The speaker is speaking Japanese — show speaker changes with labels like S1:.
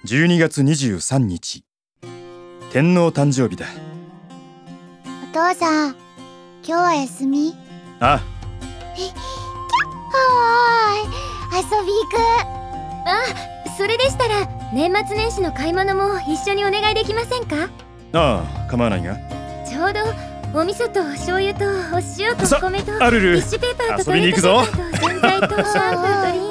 S1: 12月23日、天皇誕生日だ。
S2: お父さん、今日は休み？
S1: あ
S2: はーい、遊び行く。
S3: あ、それでしたら年末年始の買い物も一緒にお願いできませんか？
S1: あ、構わないが。
S3: ちょうどお味噌と醤油とお塩と米とティ
S1: アルル、
S3: ッシュペーパーとト
S1: 遊びに行くぞ。
S3: イレットペーパーと洗剤とシャンプーとリン